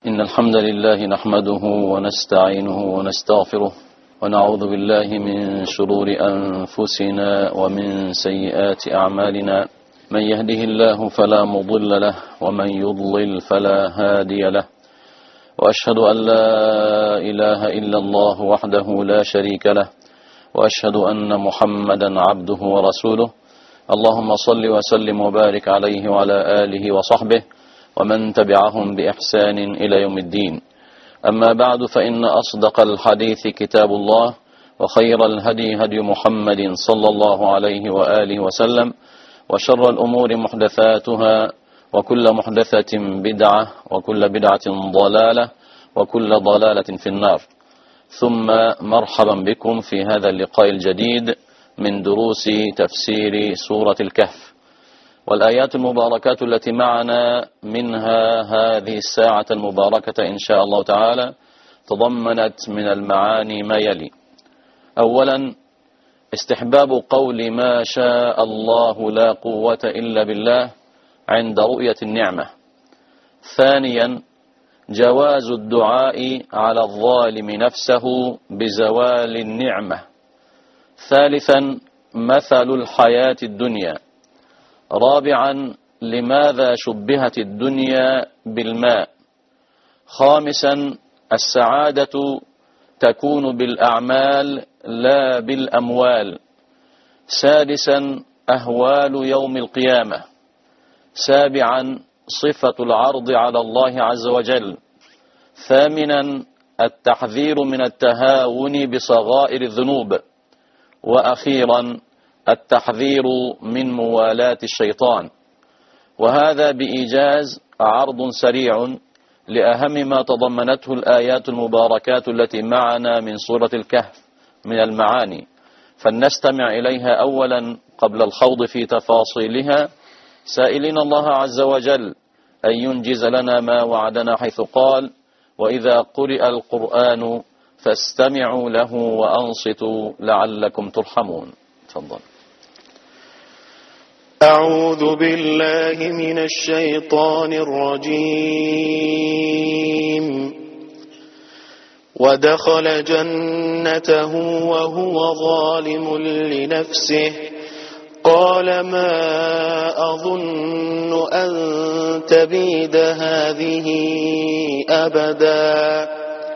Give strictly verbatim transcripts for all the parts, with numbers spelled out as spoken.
إن الحمد لله نحمده ونستعينه ونستغفره ونعوذ بالله من شرور أنفسنا ومن سيئات أعمالنا. من يهده الله فلا مضل له ومن يضلل فلا هادي له، وأشهد أن لا إله إلا الله وحده لا شريك له، وأشهد أن محمدا عبده ورسوله. اللهم صل وسلم وبارك عليه وعلى آله وصحبه ومن تبعهم بإحسان إلى يوم الدين. أما بعد، فإن أصدق الحديث كتاب الله، وخير الهدي هدي محمد صلى الله عليه وآله وسلم، وشر الأمور محدثاتها، وكل محدثة بدعة، وكل بدعة ضلالة، وكل ضلالة في النار. ثم مرحبا بكم في هذا اللقاء الجديد من دروس تفسير سورة الكهف. والآيات المباركات التي معنا منها هذه الساعة المباركة إن شاء الله تعالى تضمنت من المعاني ما يلي: أولا، استحباب قول ما شاء الله لا قوة إلا بالله عند رؤية النعمة. ثانيا، جواز الدعاء على الظالم نفسه بزوال النعمة. ثالثا، مثل الحياة الدنيا. رابعا، لماذا شبهت الدنيا بالماء. خامسا، السعادة تكون بالأعمال لا بالأموال. سادسا، أهوال يوم القيامة. سابعا، صفة العرض على الله عز وجل. ثامنا، التحذير من التهاون بصغائر الذنوب. وأخيرا، التحذير من موالاة الشيطان. وهذا بإيجاز عرض سريع لأهم ما تضمنته الآيات المباركات التي معنا من سورة الكهف من المعاني، فلنستمع إليها أولا قبل الخوض في تفاصيلها، سائلين الله عز وجل أن ينجز لنا ما وعدنا، حيث قال: وإذا قرئ القرآن فاستمعوا له وأنصتوا لعلكم ترحمون. تفضل. أعوذ بالله من الشيطان الرجيم. ودخل جنته وهو ظالم لنفسه قال ما أظن أن تبيد هذه أبدا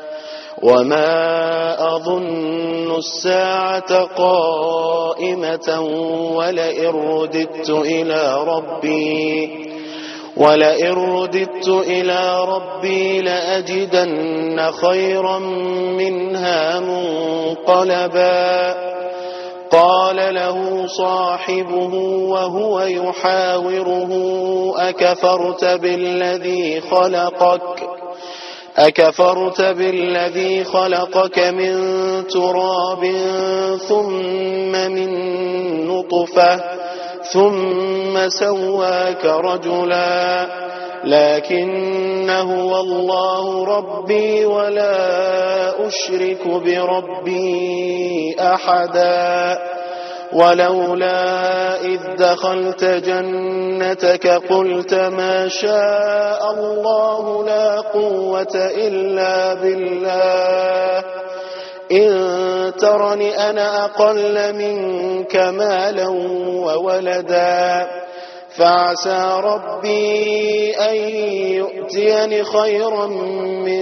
وما أظن الساعة قائمة ولئن رددت إلى ربي ولئن رددت إلى ربي لأجدن خيرا منها منقلبا. قال له صاحبه وهو يحاوره أكفرت بالذي خلقك أكفرت بالذي خلقك من تراب ثم من نطفة ثم سواك رجلا لكن هو الله ربي ولا أشرك بربي أحدا. ولولا إذ دخلت جنتك قلت ما شاء الله لا قوة إلا بالله إن ترني أنا أقل منك مالا وولدا فعسى ربي أن يؤتيني خيرا من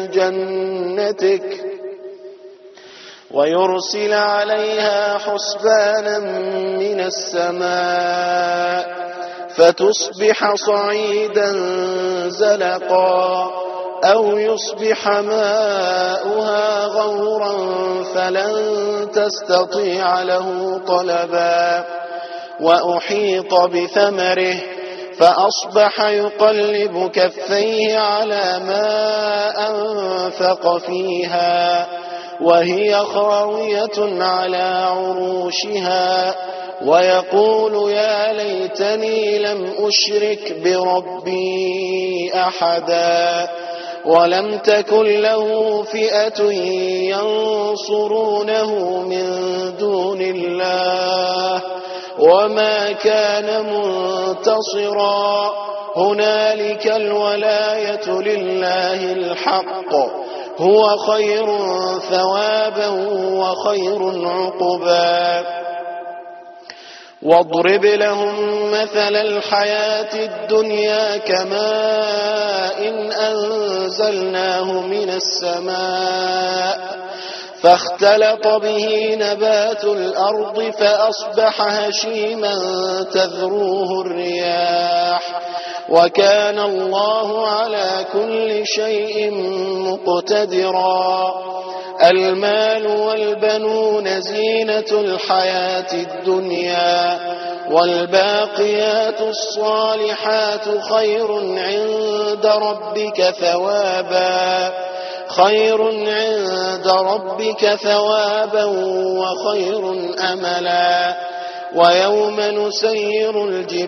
جنتك ويرسل عليها حسبانا من السماء فتصبح صعيدا زلقا أو يصبح ماؤها غورا فلن تستطيع له طلبا. وأحيط بثمره فأصبح يقلب كفيه على ما أنفق فيها وهي خاوية على عروشها ويقول يا ليتني لم أشرك بربي أحدا. ولم تكن له فئة ينصرونه من دون الله وما كان منتصرا هنالك الولاية لله الحق هو خير ثوابا وخير عقبا واضرب لهم مثل الحياة الدنيا كماء إن أنزلناه من السماء فاختلط به نبات الأرض فأصبح هشيما تذروه الرياح وكان الله على كل شيء مقتدرا المال والبنون زينة الحياة الدنيا والباقيات الصالحات خير عند ربك ثوابا خير عند ربك ثوابا وخير أملا ويوم نسير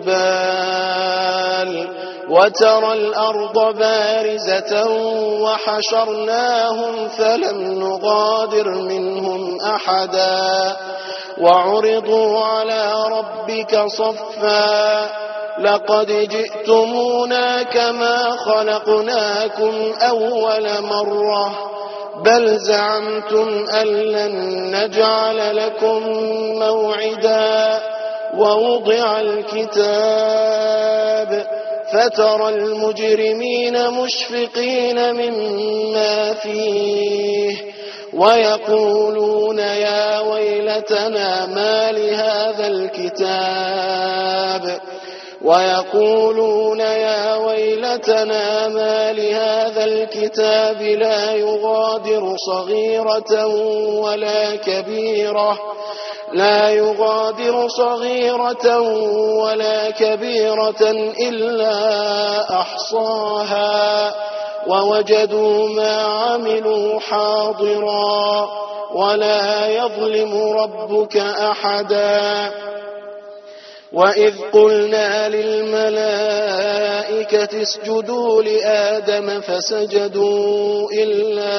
الجبال وترى الأرض بارزة وحشرناهم فلم نغادر منهم أحدا وعرضوا على ربك صفا لقد جئتمونا كما خلقناكم أول مرة بل زعمتم أن لن نجعل لكم موعدا ووضع الكتاب فترى المجرمين مشفقين مما فيه ويقولون يا ويلتنا ما لهذا الكتاب ويقولون يا ويلتنا ما لهذا الكتاب لا يغادر صغيرة ولا كبيرة لا يغادر صغيرة ولا كبيرة إلا أحصاها ووجدوا ما عملوا حاضرا ولا يظلم ربك أحدا وإذ قلنا للملائكة اسجدوا لآدم فسجدوا إلا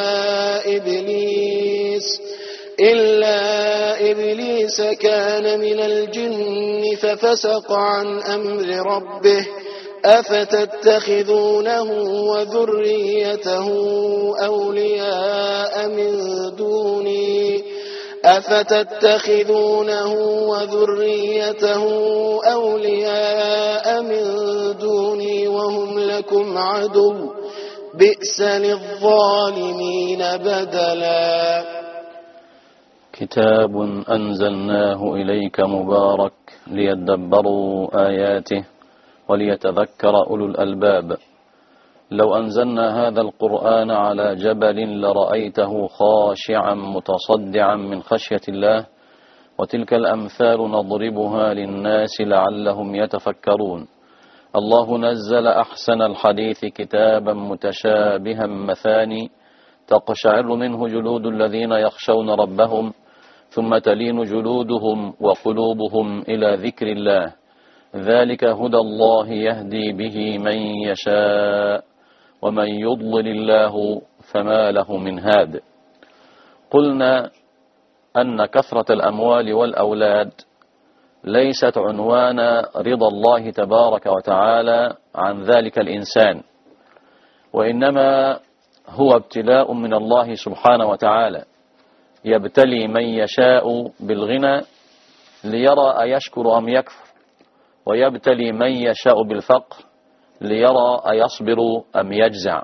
إبليس إلا إبليس كان من الجن ففسق عن أمر ربه أفتتخذونه وذريته أولياء من دوني أفتتخذونه وذريته أولياء من دوني وهم لكم عدو بئس للظالمين بدلا كتاب أنزلناه إليك مبارك ليدبروا آياته وليتذكر أولو الألباب لو أنزلنا هذا القرآن على جبل لرأيته خاشعا متصدعا من خشية الله وتلك الأمثال نضربها للناس لعلهم يتفكرون الله نزل أحسن الحديث كتابا متشابها مثاني تقشعر منه جلود الذين يخشون ربهم ثم تلين جلودهم وقلوبهم إلى ذكر الله ذلك هدى الله يهدي به من يشاء ومن يضلل الله فما له من هاد. قلنا أن كثرة الأموال والأولاد ليست عنوان رضا الله تبارك وتعالى عن ذلك الإنسان، وإنما هو ابتلاء من الله سبحانه وتعالى يبتلي من يشاء بالغنى ليرى أيشكر أم يكفر، ويبتلي من يشاء بالفقر ليرى أيصبر أم يجزع.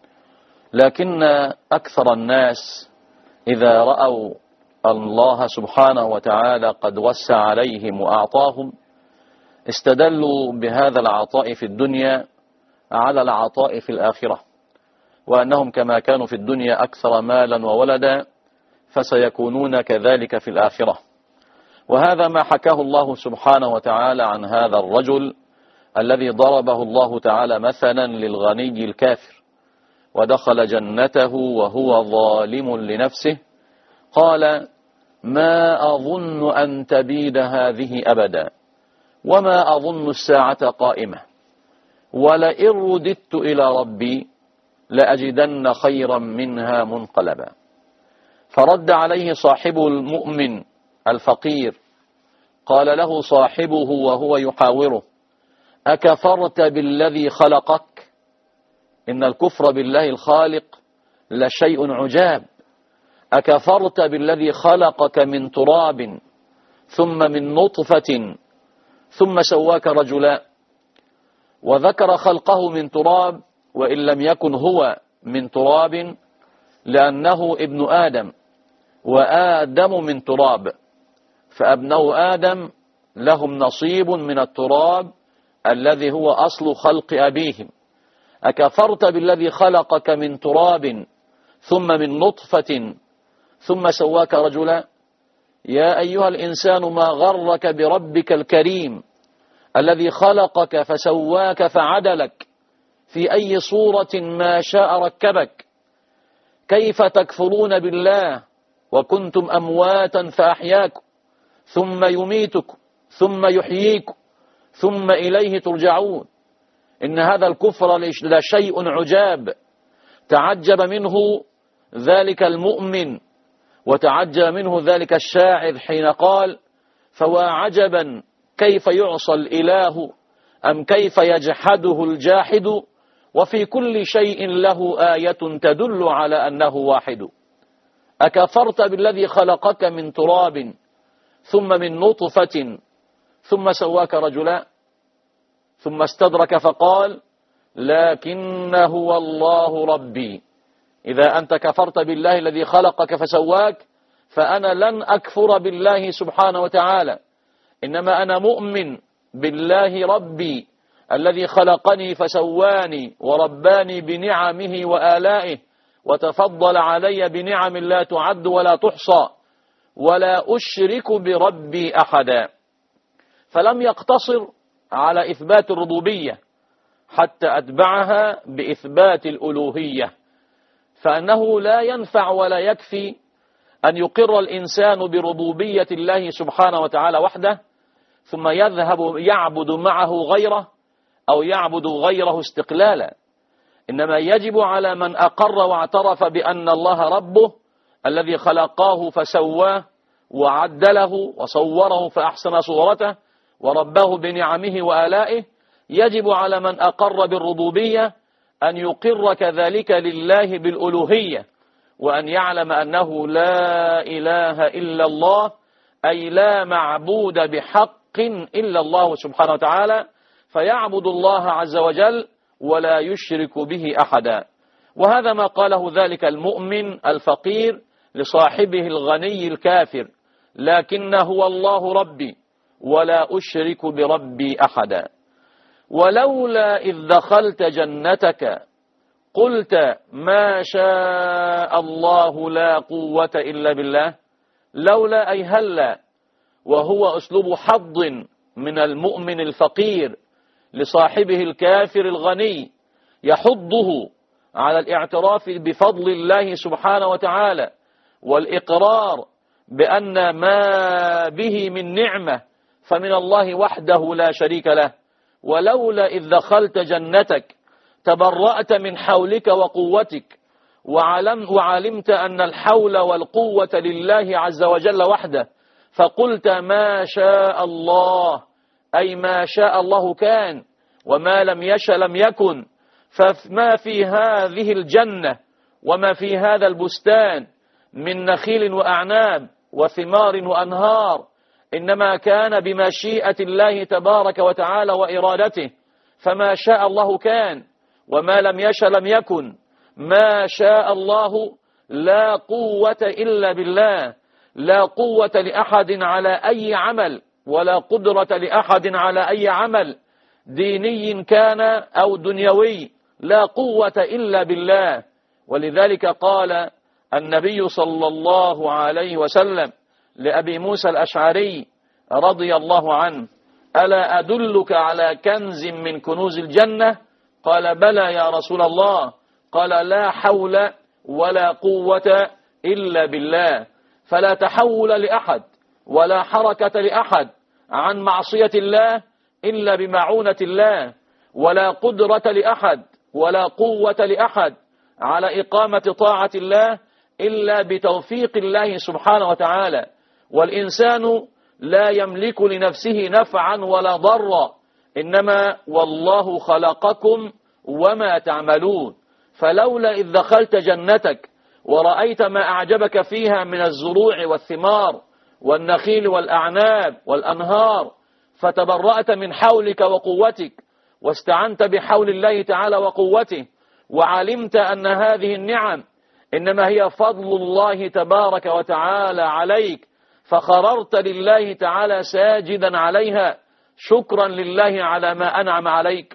لكن أكثر الناس إذا رأوا الله سبحانه وتعالى قد وسع عليهم وأعطاهم استدلوا بهذا العطاء في الدنيا على العطاء في الآخرة، وأنهم كما كانوا في الدنيا أكثر مالا وولدا فسيكونون كذلك في الآخرة. وهذا ما حكاه الله سبحانه وتعالى عن هذا الرجل الذي ضربه الله تعالى مثلا للغني الكافر ودخل جنته وهو ظالم لنفسه قال ما أظن أن تبيد هذه أبدا وما أظن الساعة قائمة ولئن رددت إلى ربي لأجدن خيرا منها منقلبا. فرد عليه صاحبه المؤمن الفقير قال له صاحبه وهو يحاوره أكفرت بالذي خلقك؟ إن الكفر بالله الخالق لشيء عجاب. أكفرت بالذي خلقك من تراب ثم من نطفة ثم سواك رجلا. وذكر خلقه من تراب وإن لم يكن هو من تراب لأنه ابن آدم، وآدم من تراب، فأبناء آدم لهم نصيب من التراب الذي هو أصل خلق أبيهم. أكفرت بالذي خلقك من تراب ثم من نطفة ثم سواك رجلا. يا أيها الإنسان ما غرك بربك الكريم الذي خلقك فسواك فعدلك في أي صورة ما شاء ركبك. كيف تكفرون بالله وكنتم أمواتا فأحياكم ثم يميتكم ثم يحييكم ثم إليه ترجعون. إن هذا الكفر لشيء عجاب تعجب منه ذلك المؤمن وتعجب منه ذلك الشاعر حين قال: فوا عجبا كيف يعصى الإله أم كيف يجحده الجاحد وفي كل شيء له آية تدل على أنه واحد. أكفرت بالذي خلقك من تراب ثم من نطفة ثم سواك رجلا. ثم استدرك فقال: لكن هو الله ربي. إذا أنت كفرت بالله الذي خلقك فسواك فأنا لن أكفر بالله سبحانه وتعالى، إنما أنا مؤمن بالله ربي الذي خلقني فسواني ورباني بنعمه وآلائه وتفضل علي بنعم لا تعد ولا تحصى، ولا أشرك بربي أحدا. فلم يقتصر على إثبات الربوبية حتى أتبعها بإثبات الألوهية، فأنه لا ينفع ولا يكفي أن يقر الإنسان بربوبية الله سبحانه وتعالى وحده ثم يذهب يعبد معه غيره أو يعبد غيره استقلالا. إنما يجب على من أقر واعترف بأن الله ربه الذي خلقاه فسواه وعدله وصوره فأحسن صورته ورباه بنعمه وآلائه، يجب على من أقر بالربوبية أن يقر كذلك لله بالألوهية، وأن يعلم أنه لا إله إلا الله، أي لا معبود بحق إلا الله سبحانه وتعالى، فيعبد الله عز وجل ولا يشرك به أحدا. وهذا ما قاله ذلك المؤمن الفقير لصاحبه الغني الكافر: لكن هو الله ربي ولا أشرك بربي أحدا. ولولا إذ دخلت جنتك قلت ما شاء الله لا قوة إلا بالله. لولا أي هلا، وهو أسلوب حظ من المؤمن الفقير لصاحبه الكافر الغني، يحضه على الاعتراف بفضل الله سبحانه وتعالى والإقرار بأن ما به من نعمة فمن الله وحده لا شريك له. ولولا إذ دخلت جنتك تبرأت من حولك وقوتك وعلم وعلمت أن الحول والقوة لله عز وجل وحده، فقلت ما شاء الله، أي ما شاء الله كان، وما لم يشأ لم يكن. فما في هذه الجنة وما في هذا البستان من نخيل وأعناب وثمار وأنهار إنما كان بمشيئة الله تبارك وتعالى وإرادته، فما شاء الله كان وما لم يشأ لم يكن. ما شاء الله لا قوة إلا بالله، لا قوة لأحد على أي عمل ولا قدرة لأحد على أي عمل ديني كان أو دنيوي، لا قوة إلا بالله. ولذلك قال النبي صلى الله عليه وسلم لأبي موسى الأشعري رضي الله عنه: ألا أدلك على كنز من كنوز الجنة؟ قال بلى يا رسول الله. قال لا حول ولا قوة إلا بالله. فلا تحول لأحد ولا حركة لأحد عن معصية الله إلا بمعونة الله، ولا قدرة لأحد ولا قوة لأحد على إقامة طاعة الله إلا بتوفيق الله سبحانه وتعالى. والإنسان لا يملك لنفسه نفعا ولا ضرا إنما والله خلقكم وما تعملون. فلولا إذ دخلت جنتك ورأيت ما أعجبك فيها من الزروع والثمار والنخيل والأعناب والأنهار، فتبرأت من حولك وقوتك واستعنت بحول الله تعالى وقوته، وعلمت أن هذه النعم إنما هي فضل الله تبارك وتعالى عليك، فخررت لله تعالى ساجدا عليها شكرا لله على ما أنعم عليك.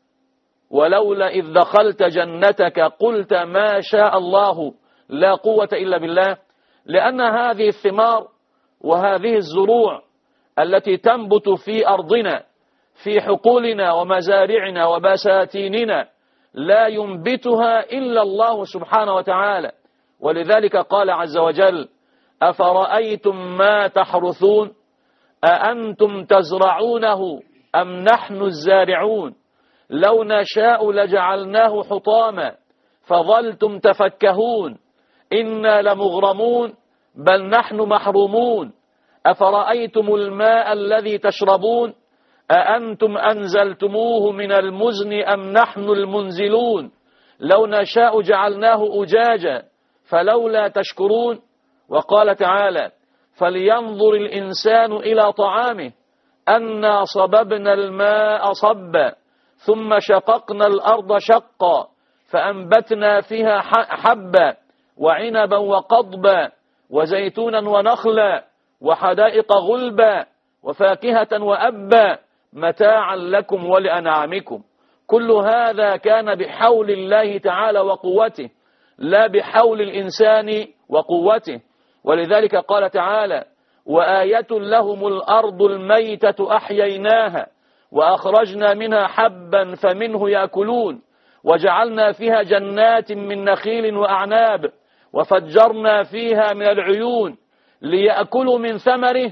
ولولا إذ دخلت جنتك قلت ما شاء الله لا قوة إلا بالله، لأن هذه الثمار وهذه الزروع التي تنبت في أرضنا في حقولنا ومزارعنا وبساتيننا لا ينبتها إلا الله سبحانه وتعالى. ولذلك قال عز وجل: أفرأيتم ما تحرثون أأنتم تزرعونه أم نحن الزارعون لو نشاء لجعلناه حطاما فظلتم تفكهون إنا لمغرمون بل نحن محرومون أفرأيتم الماء الذي تشربون أأنتم أنزلتموه من المزن أم نحن المنزلون لو نشاء جعلناه أجاجا فلولا تشكرون. وقال تعالى: فلينظر الإنسان إلى طعامه أنا صببنا الماء صبا ثم شققنا الأرض شقا فأنبتنا فيها حبا وعنبا وقضبا وزيتونا ونخلا وحدائق غلبا وفاكهة وأبا متاعا لكم ولأنعامكم. كل هذا كان بحول الله تعالى وقوته لا بحول الإنسان وقوته. ولذلك قال تعالى: وآية لهم الأرض الميتة أحييناها وأخرجنا منها حبا فمنه يأكلون وجعلنا فيها جنات من نخيل وأعناب وفجرنا فيها من العيون ليأكلوا من ثمره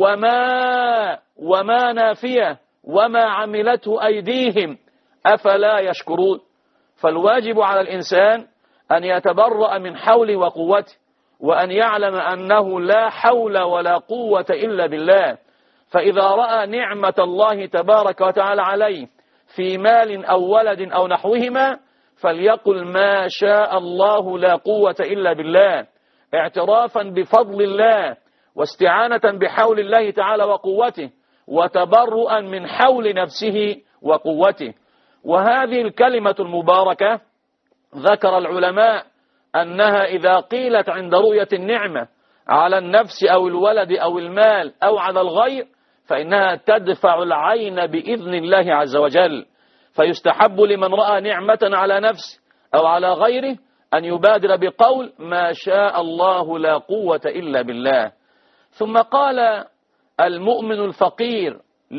وما وما نافية وما عملته أيديهم أفلا يشكرون. فالواجب على الإنسان أن يتبرأ من حوله وقوته وأن يعلم أنه لا حول ولا قوة إلا بالله. فإذا رأى نعمة الله تبارك وتعالى عليه في مال أو ولد أو نحوهما فليقل ما شاء الله لا قوة إلا بالله، اعترافا بفضل الله واستعانة بحول الله تعالى وقوته وتبرؤا من حول نفسه وقوته. وهذه الكلمة المباركة ذكر العلماء أنها إذا قيلت عند رؤية النعمة على النفس أو الولد أو المال أو على الغير فإنها تدفع العين بإذن الله عز وجل. فيستحب لمن رأى نعمة على نفسه أو على غيره أن يبادر بقول ما شاء الله لا قوة إلا بالله. ثم قال المؤمن الفقير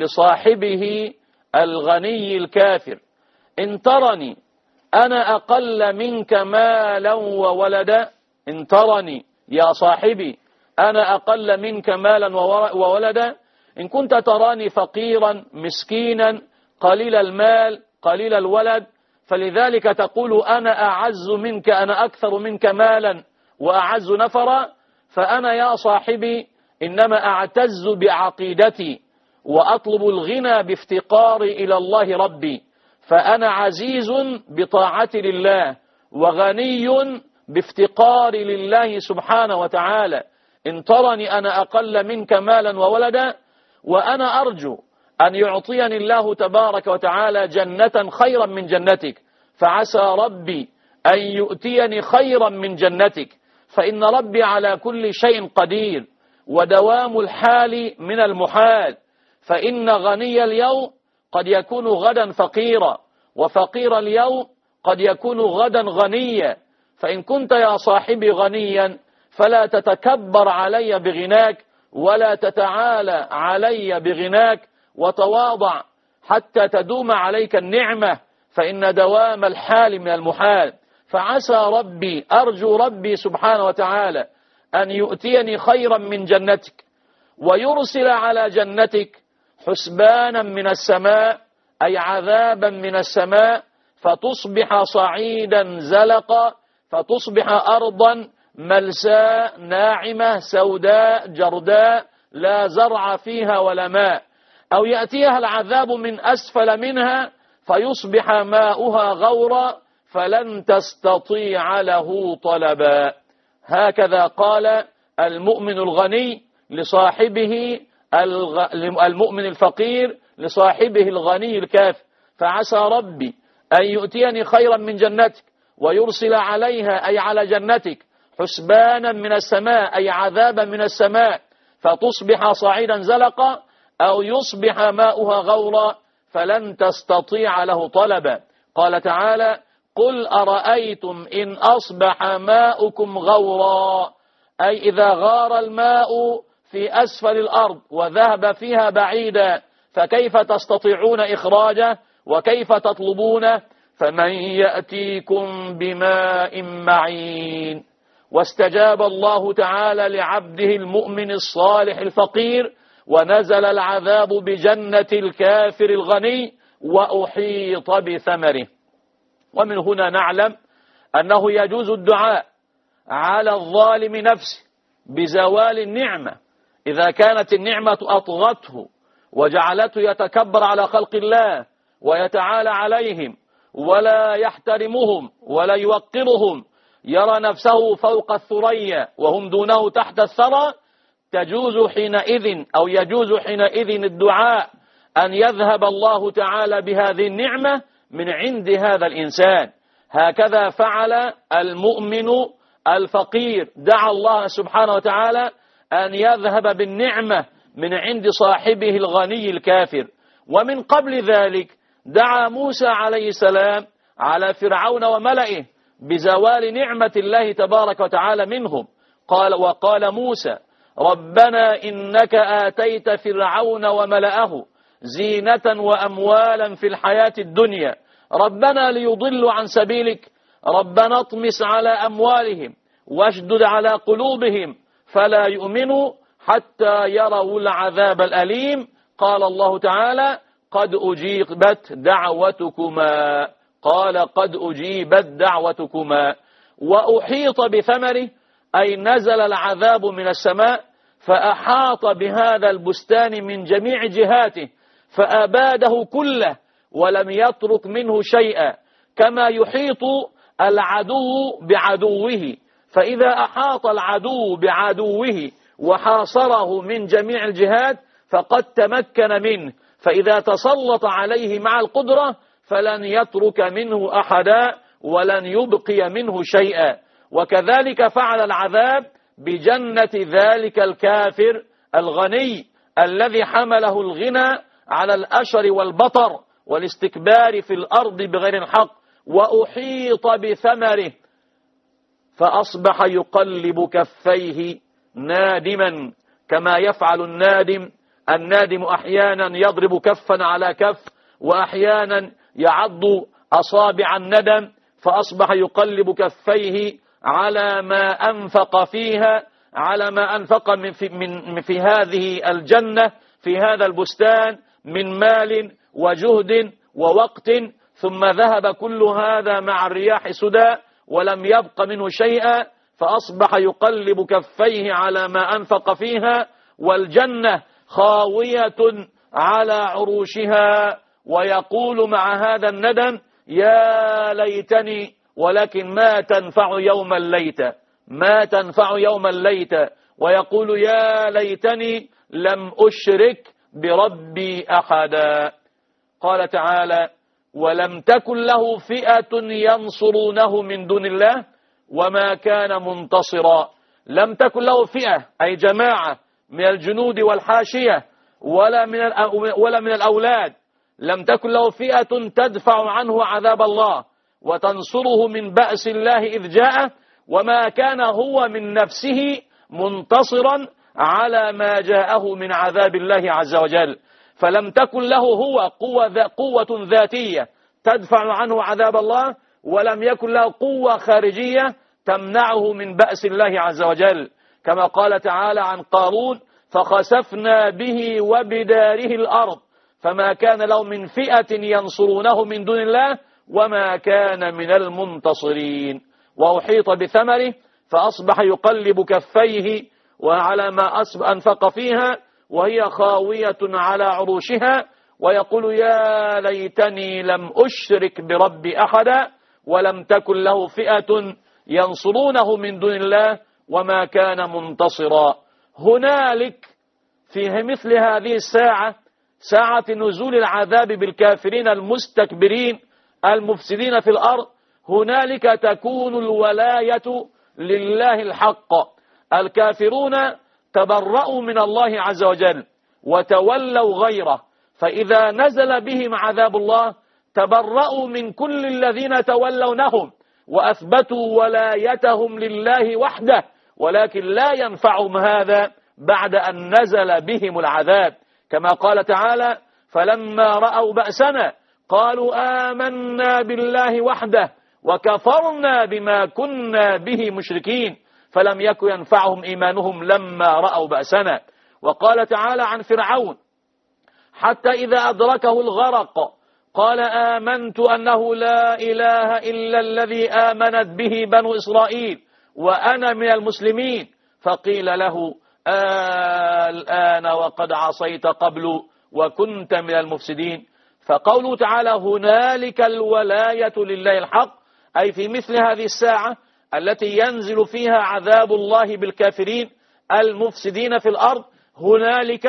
لصاحبه الغني الكافر: إن ترني أنا أقل منك مالا وولدا، إن ترني يا صاحبي أنا أقل منك مالا وولدا، إن كنت تراني فقيرا مسكينا قليل المال قليل الولد فلذلك تقول أنا أعز منك أنا أكثر منك مالا وأعز نفرا، فأنا يا صاحبي إنما أعتز بعقيدتي وأطلب الغنى بافتقاري إلى الله ربي، فأنا عزيز بطاعتي لله وغني بافتقاري لله سبحانه وتعالى. إن ترني أنا أقل منك مالا وولدا، وأنا أرجو أن يعطيني الله تبارك وتعالى جنة خيرا من جنتك، فعسى ربي أن يؤتيني خيرا من جنتك، فإن ربي على كل شيء قدير ودوام الحال من المحال. فإن غني اليوم قد يكون غدا فقيرا، وفقير اليوم قد يكون غدا غنيا. فإن كنت يا صاحبي غنيا فلا تتكبر علي بغناك ولا تتعالى علي بغناك، وتواضع حتى تدوم عليك النعمة، فإن دوام الحال من المحال. فعسى ربي أرجو ربي سبحانه وتعالى أن يؤتيني خيرا من جنتك ويرسل على جنتك حسبانا من السماء، أي عذابا من السماء، فتصبح صعيدا زلقا، فتصبح أرضا ملساء ناعمة سوداء جرداء لا زرع فيها ولا ماء، أو يأتيها العذاب من أسفل منها فيصبح ماؤها غورا فلن تستطيع له طلبا. هكذا قال المؤمن الغني لصاحبه المؤمن الفقير لصاحبه الغني الكافر. فعسى ربي أن يؤتيني خيرا من جنتك ويرسل عليها أي على جنتك حسبانا من السماء أي عذابا من السماء فتصبح صعيدا زلقا، أو يصبح ماؤها غورا فلن تستطيع له طلبا. قال تعالى: قل أرأيتم إن أصبح ماؤكم غورا، أي إذا غار الماء في أسفل الأرض وذهب فيها بعيدا فكيف تستطيعون إخراجه وكيف تطلبونه؟ فمن يأتيكم بماء معين. واستجاب الله تعالى لعبده المؤمن الصالح الفقير، ونزل العذاب بجنة الكافر الغني وأحيط بثمره. ومن هنا نعلم أنه يجوز الدعاء على الظالم نفسه بزوال النعمة إذا كانت النعمة أطغته وجعلته يتكبر على خلق الله ويتعالى عليهم ولا يحترمهم ولا يوقرهم، يرى نفسه فوق الثريا وهم دونه تحت الثرى. تجوز حينئذ أو يجوز حينئذ الدعاء أن يذهب الله تعالى بهذه النعمة من عند هذا الإنسان. هكذا فعل المؤمن الفقير، دعا الله سبحانه وتعالى أن يذهب بالنعمة من عند صاحبه الغني الكافر. ومن قبل ذلك دعا موسى عليه السلام على فرعون وملئه بزوال نعمة الله تبارك وتعالى منهم. قال وقال موسى: ربنا إنك آتيت فرعون وملأه زينة وأموالا في الحياة الدنيا ربنا ليضلوا عن سبيلك ربنا اطمس على أموالهم واشدد على قلوبهم فلا يؤمنوا حتى يروا العذاب الأليم. قال الله تعالى: قد أجيبت دعوتكما قال قد أجيبت دعوتكما. وأحيط بثمره أي نزل العذاب من السماء فأحاط بهذا البستان من جميع جهاته فأباده كله ولم يترك منه شيئا، كما يحيط العدو بعدوه. فإذا أحاط العدو بعدوه وحاصره من جميع الجهات فقد تمكن منه، فإذا تسلط عليه مع القدرة فلن يترك منه أحدا ولن يبقي منه شيئا. وكذلك فعل العذاب بجنة ذلك الكافر الغني الذي حمله الغنى على الأشر والبطر والاستكبار في الأرض بغير الحق، وأحيط بثمره فأصبح يقلب كفيه نادما كما يفعل النادم. النادم أحيانا يضرب كفا على كف وأحيانا يعض أصابع الندم، فأصبح يقلب كفيه على ما أنفق فيها على ما أنفق من في, من في هذه الجنة في هذا البستان من مال وجهد ووقت، ثم ذهب كل هذا مع الرياح سدى ولم يبق منه شيئا، فأصبح يقلب كفيه على ما أنفق فيها والجنة خاوية على عروشها، ويقول مع هذا الندم: يا ليتني، ولكن ما تنفع يوم الليت ما تنفع يوم الليت ويقول: يا ليتني لم أشرك بربي أحدا. قال تعالى: ولم تكن له فئة ينصرونه من دون الله وما كان منتصرا. لم تكن له فئة أي جماعة من الجنود والحاشية ولا من ولا من الأولاد، لم تكن له فئة تدفع عنه عذاب الله وتنصره من بأس الله إذ جاءه، وما كان هو من نفسه منتصرا على ما جاءه من عذاب الله عز وجل. فلم تكن له هو قوة, قوة ذاتية تدفع عنه عذاب الله، ولم يكن له قوة خارجية تمنعه من بأس الله عز وجل، كما قال تعالى عن قارون: فخسفنا به وبداره الأرض فما كان له من فئة ينصرونه من دون الله وما كان من المنتصرين. وأحيط بثمره فأصبح يقلب كفيه وعلى ما أنفق فيها وهي خاوية على عروشها، ويقول يا ليتني لم أشرك بربي أحدا ولم تكن له فئة ينصرونه من دون الله وما كان منتصرا. هنالك في مثل هذه الساعة، ساعة نزول العذاب بالكافرين المستكبرين المفسدين في الأرض، هنالك تكون الولاية لله الحق. الكافرون تبرأوا من الله عز وجل وتولوا غيره، فإذا نزل بهم عذاب الله تبرأوا من كل الذين تولونهم وأثبتوا ولايتهم لله وحده، ولكن لا ينفعهم هذا بعد أن نزل بهم العذاب، كما قال تعالى فلما رأوا بأسنا قالوا آمنا بالله وحده وكفرنا بما كنا به مشركين فلم يكن ينفعهم إيمانهم لما رأوا بأسنا. وقال تعالى عن فرعون حتى إذا أدركه الغرق قال آمنت أنه لا إله إلا الذي آمنت به بنو إسرائيل وأنا من المسلمين، فقيل له آه الآن وقد عصيت قبل وكنت من المفسدين. فقوله تعالى هنالك الولاية لله الحق، أي في مثل هذه الساعة التي ينزل فيها عذاب الله بالكافرين المفسدين في الأرض، هنالك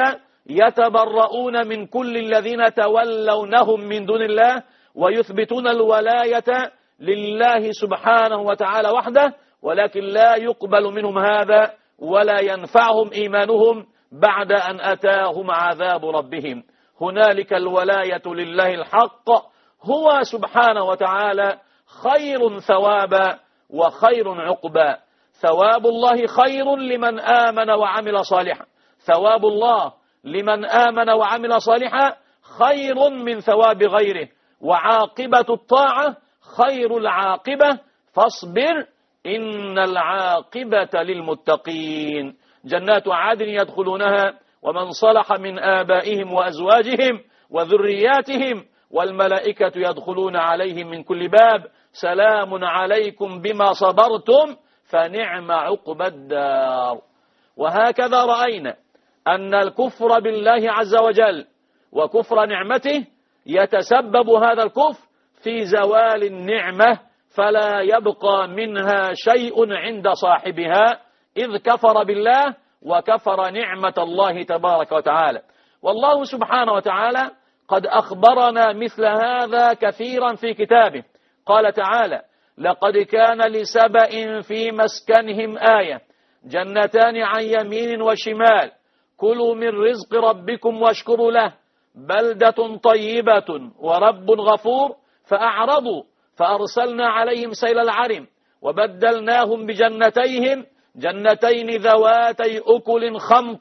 يتبرؤون من كل الذين تولونهم من دون الله ويثبتون الولاية لله سبحانه وتعالى وحده، ولكن لا يقبل منهم هذا ولا ينفعهم إيمانهم بعد أن أتاهم عذاب ربهم. هنالك الولاية لله الحق، هو سبحانه وتعالى خير ثوابا وخير عقبا. ثواب الله خير لمن آمن وعمل صالحا، ثواب الله لمن آمن وعمل صالحا خير من ثواب غيره، وعاقبة الطاعة خير العاقبة، فاصبر إن العاقبة للمتقين. جنات عدن يدخلونها ومن صلح من آبائهم وأزواجهم وذرياتهم والملائكة يدخلون عليهم من كل باب سلام عليكم بما صبرتم فنعم عقبى الدار. وهكذا رأينا أن الكفر بالله عز وجل وكفر نعمته يتسبب هذا الكفر في زوال النعمة، فلا يبقى منها شيء عند صاحبها إذ كفر بالله وكفر نعمة الله تبارك وتعالى. والله سبحانه وتعالى قد أخبرنا مثل هذا كثيرا في كتابه. قال تعالى لقد كان لسبأ في مسكنهم آية جنتان عن يمين وشمال كلوا من رزق ربكم واشكروا له بلدة طيبة ورب غفور فأعرضوا فأرسلنا عليهم سيل العرم وبدلناهم بجنتيهم جنتين ذواتي أكل خمط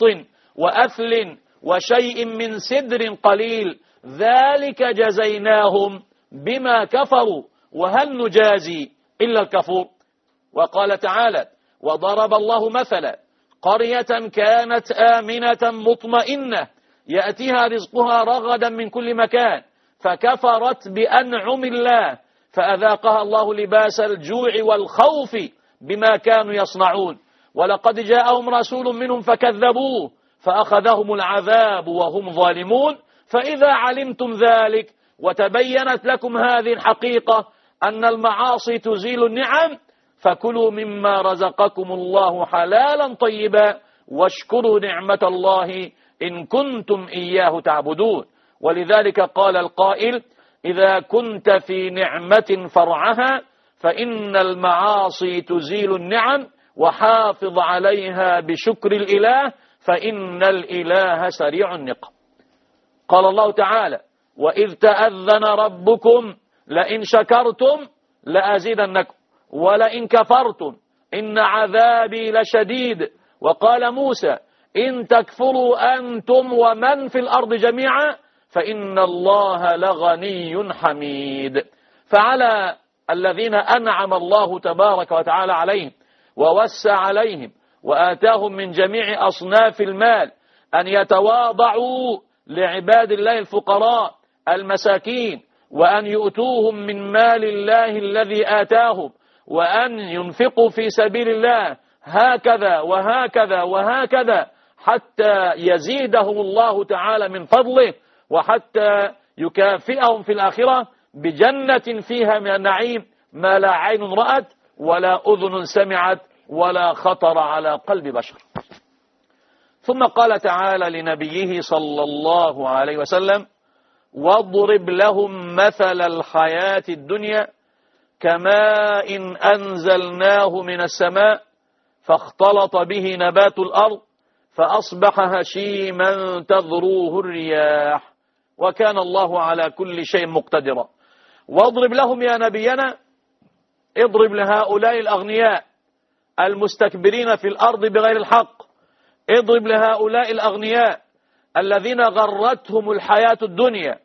وأثل وشيء من سدر قليل ذلك جزيناهم بما كفروا وهل نجازي إلا الكفور. وقال تعالى وضرب الله مثلا قرية كانت آمنة مطمئنة يأتيها رزقها رغدا من كل مكان فكفرت بأنعم الله فأذاقها الله لباس الجوع والخوف بما كانوا يصنعون ولقد جاءهم رسول منهم فكذبوه فأخذهم العذاب وهم ظالمون. فإذا علمتم ذلك وتبينت لكم هذه الحقيقة أن المعاصي تزيل النعم فكلوا مما رزقكم الله حلالا طيبا واشكروا نعمة الله إن كنتم إياه تعبدون. ولذلك قال القائل إذا كنت في نعمة فرعها فإن المعاصي تزيل النعم وحافظ عليها بشكر الإله فإن الإله سريع النقم. قال الله تعالى وإذ تأذن ربكم لئن شكرتم لأزيدنكم ولئن كفرتم إن عذابي لشديد. وقال موسى إن تكفروا أنتم ومن في الأرض جميعا فإن الله لغني حميد. فعلى الذين أنعم الله تبارك وتعالى عليهم ووسع عليهم وآتاهم من جميع أصناف المال أن يتواضعوا لعباد الله الفقراء المساكين وأن يؤتوهم من مال الله الذي آتاهم وأن ينفقوا في سبيل الله هكذا وهكذا وهكذا حتى يزيدهم الله تعالى من فضله، وحتى يكافئهم في الآخرة بجنة فيها من النعيم ما لا عين رأت ولا أذن سمعت ولا خطر على قلب بشر. ثم قال تعالى لنبيه صلى الله عليه وسلم: واضرب لهم مثل الحياة الدنيا كماء إن أنزلناه من السماء فاختلط به نبات الأرض فأصبح هشيما تذروه الرياح وكان الله على كل شيء مقتدرا. واضرب لهم يا نبينا، اضرب لهؤلاء الأغنياء المستكبرين في الأرض بغير الحق، اضرب لهؤلاء الأغنياء الذين غرتهم الحياة الدنيا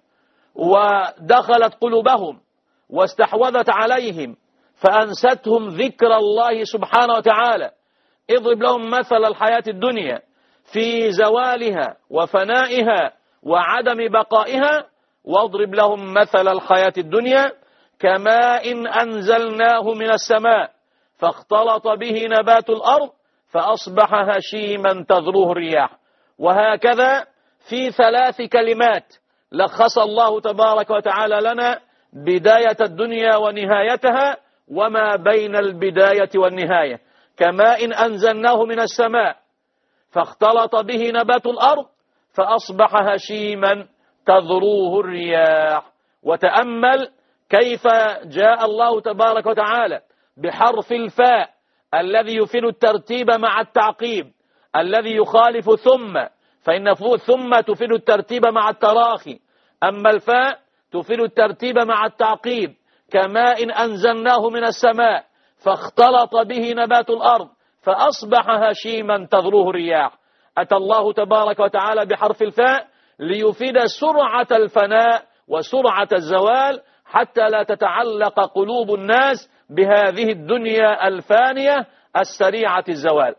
ودخلت قلوبهم واستحوذت عليهم فأنستهم ذكر الله سبحانه وتعالى. اضرب لهم مثل الحياة الدنيا في زوالها وفنائها وعدم بقائها، واضرب لهم مثل الحياة الدنيا كماء إن أنزلناه من السماء فاختلط به نبات الأرض فأصبح هشيما تذروه الرياح. وهكذا في ثلاث كلمات لخص الله تبارك وتعالى لنا بداية الدنيا ونهايتها وما بين البداية والنهاية: كماء إن أنزلناه من السماء فاختلط به نبات الأرض فأصبح هشيما تذروه الرياح. وتأمل كيف جاء الله تبارك وتعالى بحرف الفاء الذي يفيد الترتيب مع التعقيب، الذي يخالف ثم، فإن ثم تفيد الترتيب مع التراخي، أما الفاء تفيد الترتيب مع التعقيب. كماء أنزلناه من السماء فاختلط به نبات الأرض فأصبح هشيما تذروه الرياح. أتى الله تبارك وتعالى بحرف الفاء ليفيد سرعة الفناء وسرعة الزوال حتى لا تتعلق قلوب الناس بهذه الدنيا الفانية السريعة الزوال.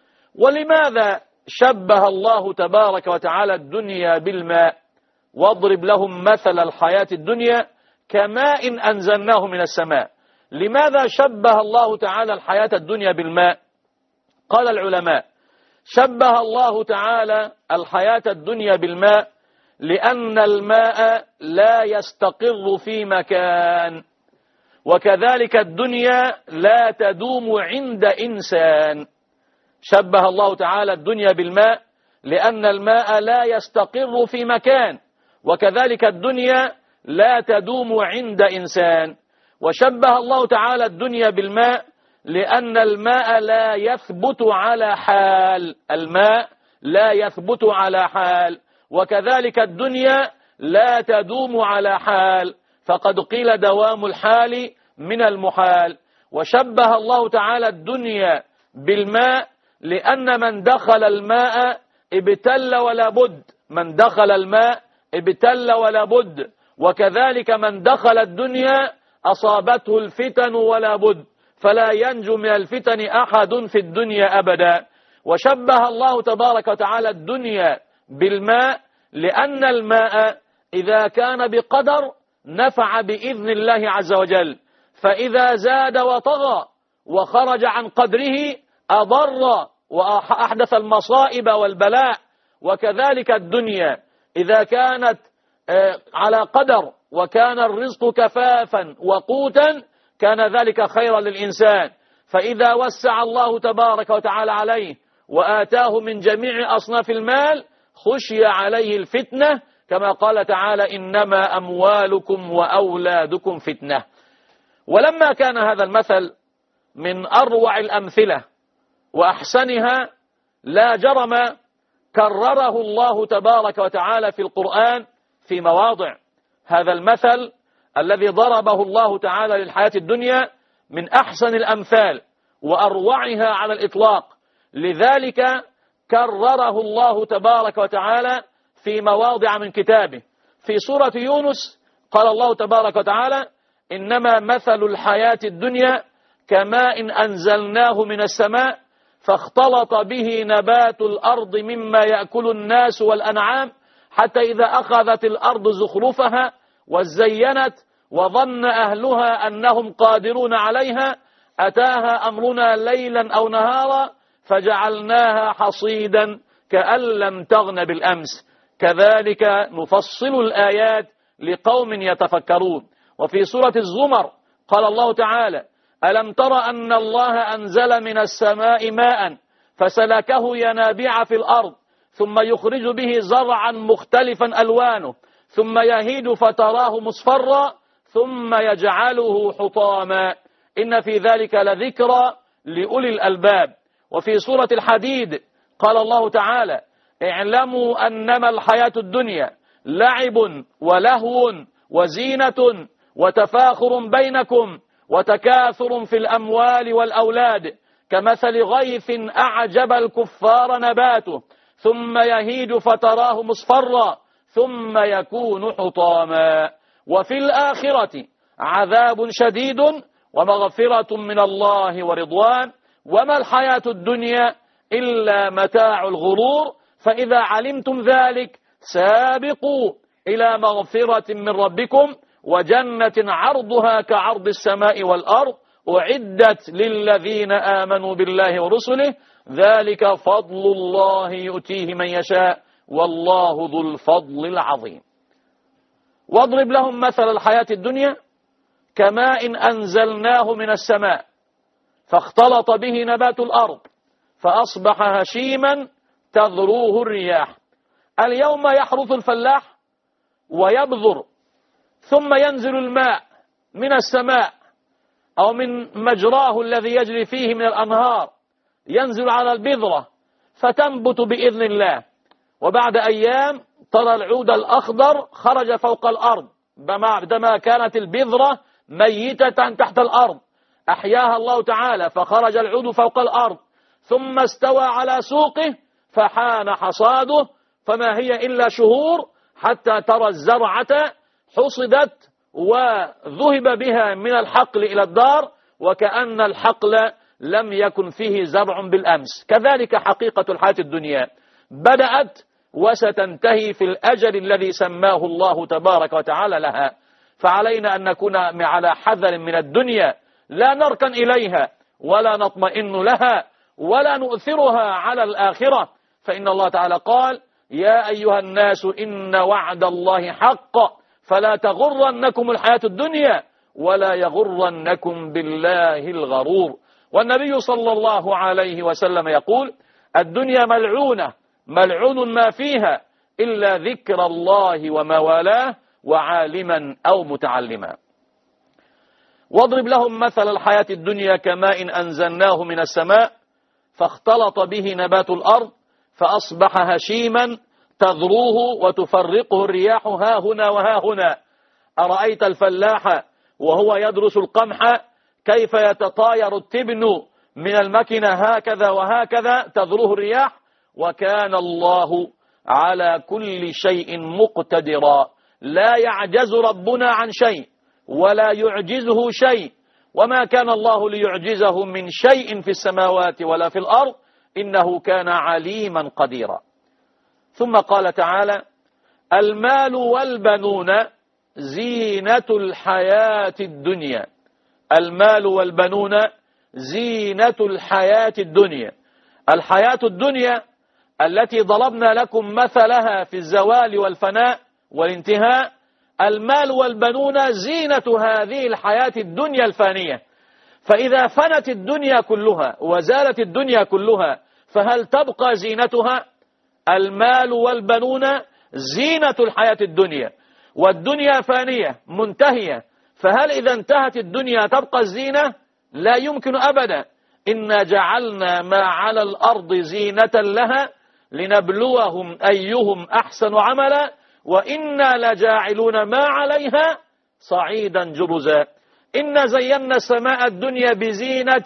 ولماذا شبه الله تبارك وتعالى الدنيا بالماء؟ واضرب لهم مثل الحياة الدنيا كماء أنزلناه من السماء. لماذا شبه الله تعالى الحياة الدنيا بالماء؟ قال العلماء: شبه الله تعالى الحياة الدنيا بالماء لأن الماء لا يستقر في مكان، وكذلك الدنيا لا تدوم عند إنسان. شبه الله تعالى الدنيا بالماء لأن الماء لا يستقر في مكان، وكذلك الدنيا لا تدوم عند إنسان. وشبه الله تعالى الدنيا بالماء لأن الماء لا يثبت على حال، الماء لا يثبت على حال، وكذلك الدنيا لا تدوم على حال، فقد قيل دوام الحال من المحال. وشبه الله تعالى الدنيا بالماء لأن من دخل الماء ابتل ولا بد، من دخل الماء ابتل ولا بد، وكذلك من دخل الدنيا أصابته الفتن ولا بد، فلا ينجو من الفتن أحد في الدنيا أبدا. وشبه الله تبارك وتعالى الدنيا بالماء لأن الماء إذا كان بقدر نفع بإذن الله عز وجل، فإذا زاد وطغى وخرج عن قدره أضر وأحدث المصائب والبلاء. وكذلك الدنيا إذا كانت على قدر وكان الرزق كفافا وقوتا كان ذلك خيرا للإنسان، فإذا وسع الله تبارك وتعالى عليه وآتاه من جميع أصناف المال خشي عليه الفتنة، كما قال تعالى: إنما أموالكم وأولادكم فتنة. ولما كان هذا المثل من أروع الأمثلة وأحسنها لا جرم كرره الله تبارك وتعالى في القرآن في مواضع. هذا المثل الذي ضربه الله تعالى للحياة الدنيا من أحسن الأمثال وأروعها على الإطلاق، لذلك كرره الله تبارك وتعالى في مواضع من كتابه. في سورة يونس قال الله تبارك وتعالى: إنما مثل الحياة الدنيا كماء أنزلناه من السماء فاختلط به نبات الأرض مما يأكل الناس والأنعام حتى إذا أخذت الأرض زخرفها وزينت وظن أهلها أنهم قادرون عليها أتاها أمرنا ليلا أو نهارا فجعلناها حصيدا كأن لم تغن بالأمس. كذلك نفصل الآيات لقوم يتفكرون. وفي سورة الزمر قال الله تعالى: ألم تر أن الله أنزل من السماء ماء فسلكه ينابيع في الأرض ثم يخرج به زرعا مختلفا ألوانه ثم يهيد فتراه مصفرا ثم يجعله حطاما إن في ذلك لذكرى لأولي الألباب. وفي سورة الحديد قال الله تعالى: اعلموا أنما الحياة الدنيا لعب ولهو وزينة وتفاخر بينكم وتكاثر في الأموال والأولاد كمثل غيث أعجب الكفار نباته ثم يهيج فتراه مصفرا ثم يكون حطاما وفي الآخرة عذاب شديد ومغفرة من الله ورضوان وما الحياة الدنيا إلا متاع الغرور. فإذا علمتم ذلك سابقوا إلى مغفرة من ربكم وجنة عرضها كعرض السماء والأرض أعدت للذين آمنوا بالله ورسله ذلك فضل الله يؤتيه من يشاء والله ذو الفضل العظيم. واضرب لهم مثل الحياة الدنيا كماء أنزلناه من السماء فاختلط به نبات الأرض فأصبح هشيما تذروه الرياح. اليوم يحرث الفلاح ويبذر ثم ينزل الماء من السماء أو من مجراه الذي يجري فيه من الأنهار ينزل على البذرة فتنبت بإذن الله، وبعد أيام ترى العود الأخضر خرج فوق الأرض بعدما كانت البذرة ميتة تحت الأرض أحياها الله تعالى فخرج العود فوق الأرض ثم استوى على سوقه فحان حصاده، فما هي إلا شهور حتى ترى الزرعة حصدت وذهب بها من الحقل إلى الدار وكأن الحقل لم يكن فيه زرع بالأمس. كذلك حقيقة الحياة الدنيا بدأت وستنتهي في الأجل الذي سماه الله تبارك وتعالى لها، فعلينا أن نكون على حذر من الدنيا لا نركن إليها ولا نطمئن لها ولا نؤثرها على الآخرة، فإن الله تعالى قال: يا أيها الناس إن وعد الله حق فلا تغرنكم الحياة الدنيا ولا يغرنكم بالله الغرور. والنبي صلى الله عليه وسلم يقول: الدنيا ملعونة ملعون ما فيها إلا ذكر الله وما والاه وعالما أو متعلما. واضرب لهم مثل الحياة الدنيا كماء أنزلناه من السماء فاختلط به نبات الأرض فأصبح هشيما تذروه وتفرقه الرياح ها هنا وها هنا. أرأيت الفلاح وهو يدرس القمح كيف يتطاير التبن من المكنة هكذا وهكذا تذروه الرياح، وكان الله على كل شيء مقتدرا. لا يعجز ربنا عن شيء ولا يعجزه شيء، وما كان الله ليعجزه من شيء في السماوات ولا في الأرض إنه كان عليما قديرا. ثم قال تعالى: المال والبنون زينة الحياة الدنيا. المال والبنون زينة الحياة الدنيا. الحياة الدنيا التي ضربنا لكم مثلها في الزوال والفناء والانتهاء، المال والبنون زينة هذه الحياة الدنيا الفانية. فإذا فنت الدنيا كلها وزالت الدنيا كلها فهل تبقى زينتها؟ المال والبنون زينة الحياة الدنيا، والدنيا فانية منتهية، فهل إذا انتهت الدنيا تبقى الزينة؟ لا يمكن أبدا. إنا جعلنا ما على الأرض زينة لها لنبلوهم أيهم أحسن عملا وإنا لجاعلون ما عليها صعيدا جرزا. إنا زينا السماء الدنيا بزينة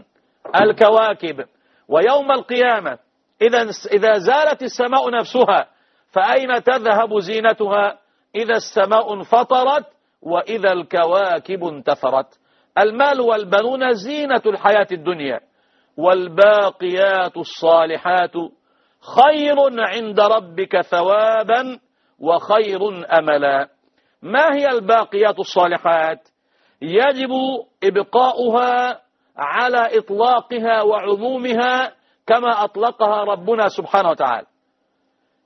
الكواكب. ويوم القيامة إذا إذا زالت السماء نفسها فأين تذهب زينتها؟ إذا السماء انفطرت وإذا الكواكب انتثرت. المال والبنون زينة الحياة الدنيا، والباقيات الصالحات خير عند ربك ثوابا وخير أملا. ما هي الباقيات الصالحات؟ يجب إبقاؤها على إطلاقها وعمومها كما أطلقها ربنا سبحانه وتعالى.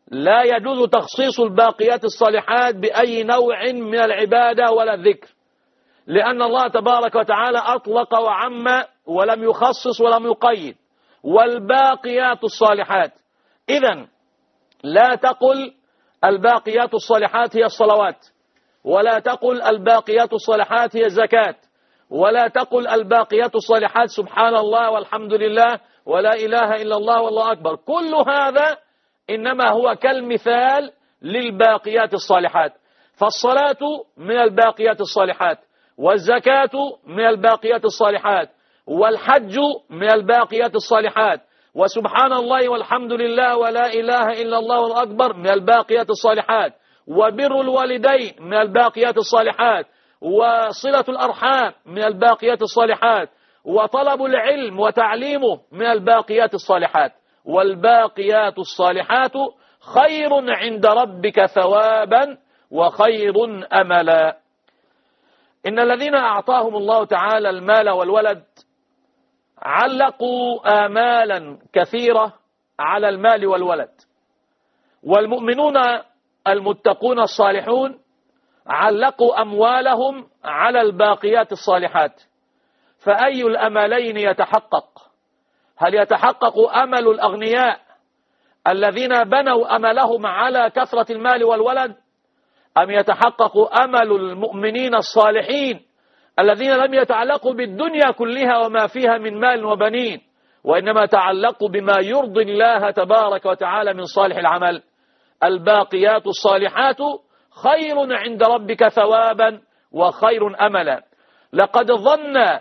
لا يجوز تخصيص الباقيات الصالحات بأي نوع من العبادة ولا الذكر، لأن الله تبارك وتعالى أطلق وعم ولم يخصص ولم يقيد. والباقيات الصالحات، إذن لا تقل الباقيات الصالحات هي الصلوات، ولا تقل الباقيات الصالحات هي الزكاة، ولا تقل الباقيات الصالحات سبحان الله والحمد لله ولا إله إلا الله والله أكبر. كل هذا إنما هو كالمثال للباقيات الصالحات. فالصلاة من الباقيات الصالحات، والزكاة من الباقيات الصالحات، والحج من الباقيات الصالحات، وسبحان الله والحمد لله ولا إله إلا الله والله أكبر من الباقيات الصالحات، وبر الوالدين من الباقيات الصالحات، وصلة الأرحام من الباقيات الصالحات، وطلب العلم وتعليمه من الباقيات الصالحات. والباقيات الصالحات خير عند ربك ثوابا وخير أملا. إن الذين أعطاهم الله تعالى المال والولد علقوا آمالا كثيرة على المال والولد، والمؤمنون المتقون الصالحون علقوا أموالهم على الباقيات الصالحات. فأي الأملين يتحقق؟ هل يتحقق أمل الأغنياء الذين بنوا أملهم على كثرة المال والولد، أم يتحقق أمل المؤمنين الصالحين الذين لم يتعلقوا بالدنيا كلها وما فيها من مال وبنين، وإنما تعلقوا بما يرضي الله تبارك وتعالى من صالح العمل؟ الباقيات الصالحات خير عند ربك ثوابا وخير أملا. لقد ظن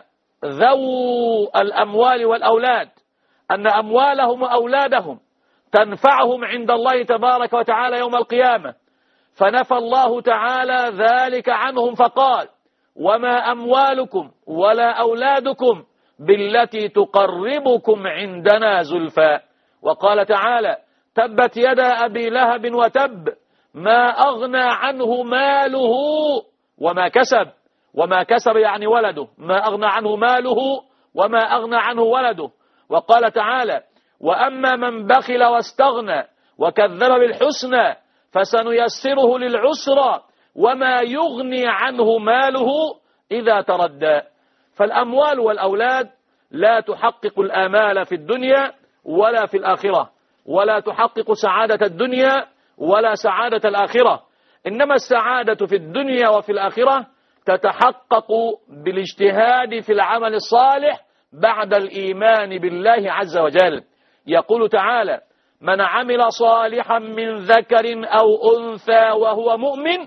ذو الأموال والأولاد أن أموالهم وأولادهم تنفعهم عند الله تبارك وتعالى يوم القيامة، فنفى الله تعالى ذلك عنهم فقال: وما أموالكم ولا أولادكم بالتي تقربكم عندنا زلفى. وقال تعالى: تبت يدا أبي لهب وتب ما أغنى عنه ماله وما كسب. وما كسب يعني ولده، ما أغنى عنه ماله وما أغنى عنه ولده. وقال تعالى: وأما من بخل واستغنى وكذب بالحسنى فسنيسره للعسرى وما يغني عنه ماله إذا تردى. فالأموال والأولاد لا تحقق الآمال في الدنيا ولا في الآخرة، ولا تحقق سعادة الدنيا ولا سعادة الآخرة. إنما السعادة في الدنيا وفي الآخرة تتحقق بالاجتهاد في العمل الصالح بعد الإيمان بالله عز وجل. يقول تعالى: من عمل صالحا من ذكر أو أنثى وهو مؤمن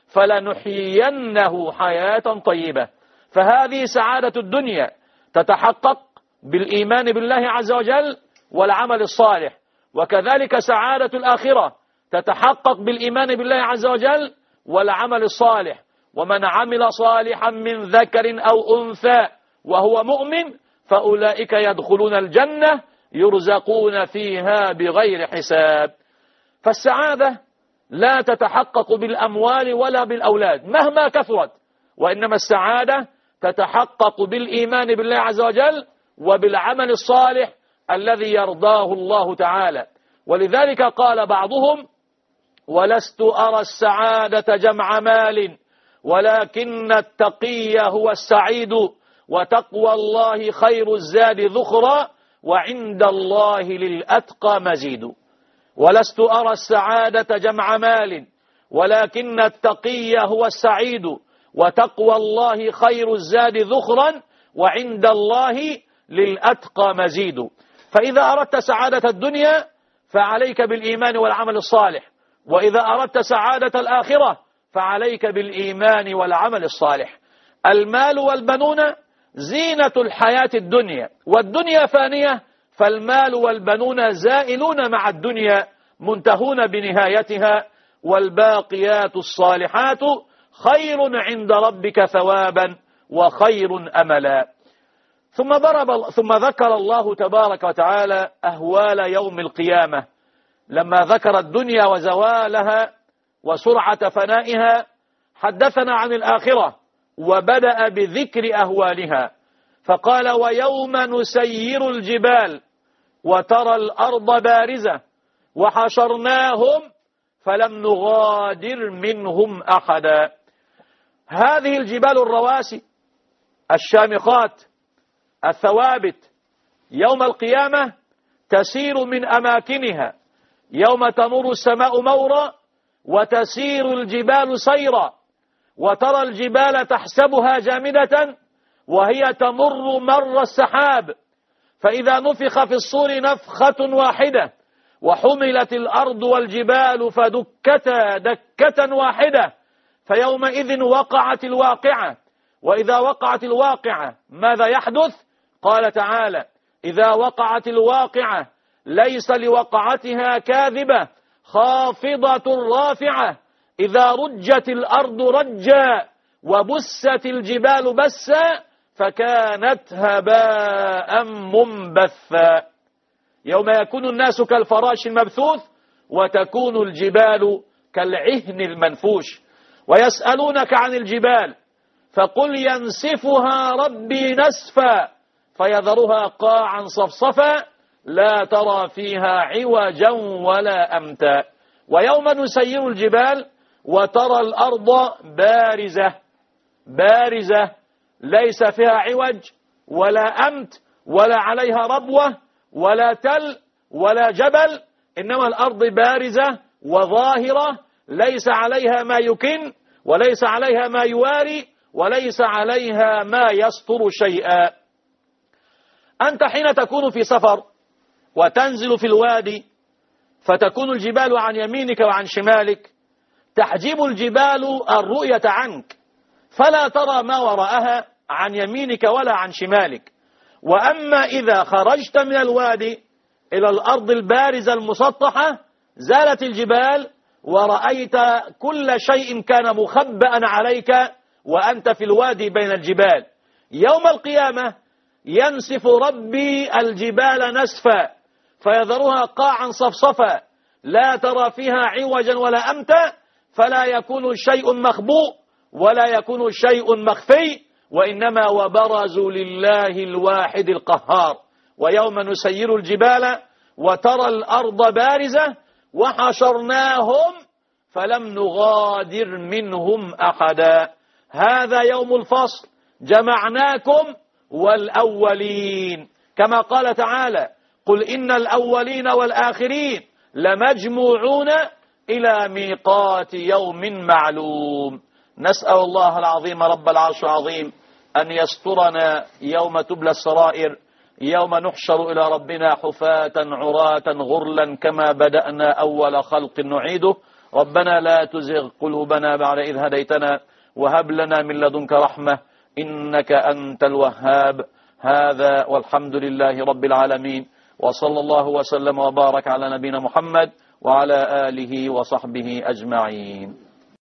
فلنحيينه حياة طيبة. فهذه سعادة الدنيا تتحقق بالإيمان بالله عز وجل والعمل الصالح، وكذلك سعادة الآخرة تتحقق بالإيمان بالله عز وجل والعمل الصالح. ومن عمل صالحا من ذكر أو أنثى وهو مؤمن فأولئك يدخلون الجنة يرزقون فيها بغير حساب. فالسعادة لا تتحقق بالأموال ولا بالأولاد مهما كثرت، وإنما السعادة تتحقق بالإيمان بالله عز وجل وبالعمل الصالح الذي يرضاه الله تعالى. ولذلك قال بعضهم: ولست أرى السعادة جمع مال ولكن التقي هو السعيد وتقوى الله خير الزاد ذخرا وعند الله للأتقى مزيد. ولست أرى السعادة جمع مال ولكن التقي هو السعيد وتقوى الله خير الزاد ذخرا وعند الله للأتقى مزيد. فإذا أردت سعادة الدنيا فعليك بالإيمان والعمل الصالح، وإذا أردت سعادة الآخرة فعليك بالإيمان والعمل الصالح. المال والبنون زينة الحياة الدنيا، والدنيا فانية، فالمال والبنون زائلون مع الدنيا منتهون بنهايتها. والباقيات الصالحات خير عند ربك ثوابا وخير أملا. ثم ضرب ثم ذكر الله تبارك وتعالى أهوال يوم القيامة لما ذكر الدنيا وزوالها وسرعة فنائها. حدثنا عن الآخرة وبدأ بذكر أهوالها فقال: ويوم نسير الجبال وترى الأرض بارزة وحشرناهم فلم نغادر منهم أحدا. هذه الجبال الرواسي الشامخات الثوابت يوم القيامة تسير من أماكنها يوم تمر السماء مورا وتسير الجبال سيرا، وترى الجبال تحسبها جامدة وهي تمر مر السحاب، فإذا نفخ في الصور نفخة واحدة وحملت الأرض والجبال فدكتا دكة واحدة فيومئذ وقعت الواقعة. وإذا وقعت الواقعة ماذا يحدث؟ قال تعالى: إذا وقعت الواقعة ليس لوقعتها كاذبة خافضة رافعة إذا رجت الأرض رجا وبست الجبال بسا فكانت هباء منبثا. يوم يكون الناس كالفراش المبثوث وتكون الجبال كالعهن المنفوش. ويسألونك عن الجبال فقل ينسفها ربي نسفا فيذرها قاعا صفصفا لا ترى فيها عوجا ولا أمتا. ويوم نسير الجبال وترى الأرض بارزة بارزة ليس فيها عوج ولا أمت ولا عليها ربوة ولا تل ولا جبل، إنما الأرض بارزة وظاهرة ليس عليها ما يكن وليس عليها ما يواري وليس عليها ما يستر شيئا. أنت حين تكون في سفر وتنزل في الوادي فتكون الجبال عن يمينك وعن شمالك، تحجب الجبال الرؤية عنك فلا ترى ما وراءها عن يمينك ولا عن شمالك. وأما إذا خرجت من الوادي إلى الأرض البارزة المسطحة زالت الجبال ورأيت كل شيء كان مخبأ عليك وأنت في الوادي بين الجبال. يوم القيامة ينسف ربي الجبال نسفا فيذرها قاعا صفصفا لا ترى فيها عوجا ولا أمتا، فلا يكون شيء مخبوء ولا يكون شيء مخفي، وإنما وبرزوا لله الواحد القهار. ويوم نسير الجبال وترى الأرض بارزة وحشرناهم فلم نغادر منهم أحدا. هذا يوم الفصل جمعناكم والأولين، كما قال تعالى: قل إن الأولين والآخرين لمجموعون إلى ميقات يوم معلوم. نسأل الله العظيم رب العرش العظيم أن يسترنا يوم تبلى السرائر، يوم نحشر إلى ربنا حفاة عراة غرلا كما بدأنا أول خلق نعيده. ربنا لا تزغ قلوبنا بعد إذ هديتنا وهب لنا من لدنك رحمة إنك أنت الوهاب. هذا والحمد لله رب العالمين، وصلى الله وسلم وبارك على نبينا محمد وعلى آله وصحبه أجمعين.